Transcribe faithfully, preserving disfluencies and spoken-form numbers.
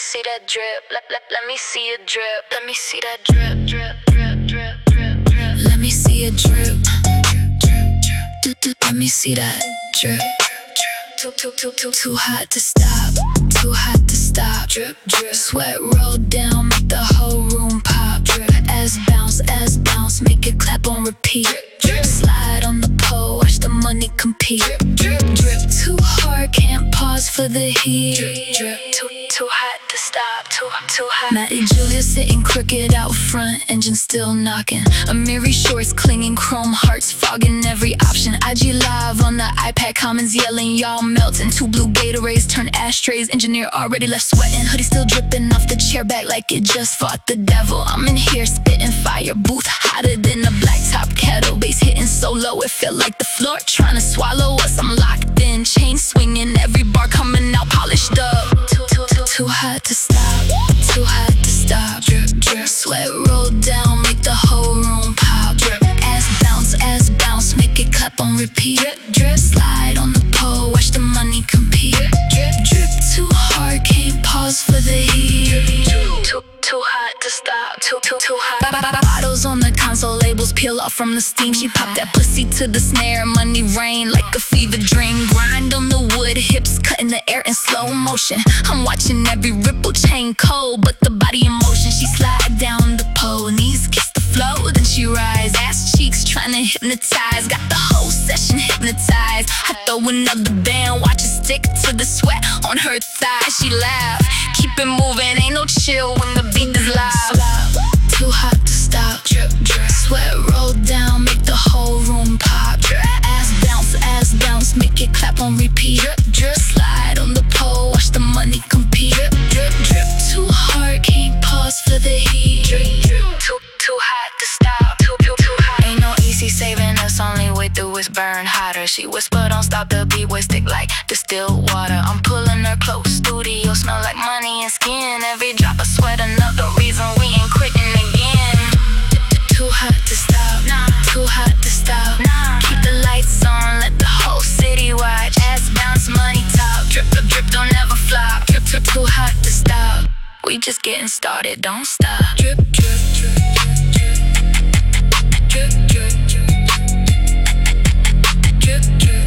see that drip. Let, let, let me see it drip. Let me see that drip, drip, drip, drip, drip, drip. Let me see it drip. Let me see that drip. Too, too, too, too, too hot to stop. Too hot to stop. Drip, drip. Sweat roll down, make the whole room pop. Drip. Ass bounce, ass bounce, make it clap on repeat. Drip, drip. Slide on the pole, watch the money compete. Drip, drip, drip. Too hard, can't pause for the heat. Drip, drip. Too, too hot to stop. Too, too hot. Matty Julia sitting crooked out front, engine still knocking. Amiri shorts clinging, chrome hearts fogging every option. I G live on the iPad, comments yelling, y'all melting. Two blue Gatorades turn ashtrays. Engineer already left sweating. Hoodie still dripping off the chair back like it just fought the devil. I'm in here spitting fire, booth hotter than a blacktop kettle. Bass hitting so low it felt like the floor trying to swallow us. I'm locked in, chain swinging, every bar coming out polished up. Too, too, too, too hot to stop. Too hot to stop. Drip, drip. Sweat roll down, make the whole room pop. Drip. Ass bounce, ass bounce, make it clap on repeat. Drip, drip. Slide on the pole, watch the money compete. Drip, drip, drip. Too hard, can't pause for the heat. Too, too, too hot to stop. Too, too, too hot. Bottles on the console, labels peel off from the steam. She popped that pussy to the snare, money rain like a fever dream. Grind on the wood, hips cutting the air in slow motion. I'm watching every ripple, chain cold, but the body in motion. She slide down the pole, knees kiss the floor, then she rise. Ass cheeks trying to hypnotize, got the whole session hypnotized. I throw another band, watch it stick to the sweat on her thigh. She laugh, keep it moving, ain't no chill when the beat is live. Too hot to stop. Drip, drip. Sweat roll down, make the whole room pop. Drip. Ass bounce, ass bounce, make it clap on repeat. Drip, drip. Slide on the pole, watch the money compete. Drip, drip, drip. Too hard, can't pause for the heat. Drip, drip. Too, too hot to stop. Too, too, too hot. Ain't no easy saving us, only way through is burn hotter. She whisper, don't stop, the beat way stick like distilled water. I'm pulling her close, studio smell like money and skin. Every drop of sweat, another reason we ain't quitting again. Too hot to stop, nah. Too hot to stop, nah. Keep the lights on, let the whole city watch. Ass bounce, money top, drip, drip, drip, don't ever flop. Drip, drip, too hot to stop. We just getting started, don't stop. Drip, drip, drip, drip, drip, drip, drip, drip, drip, drip.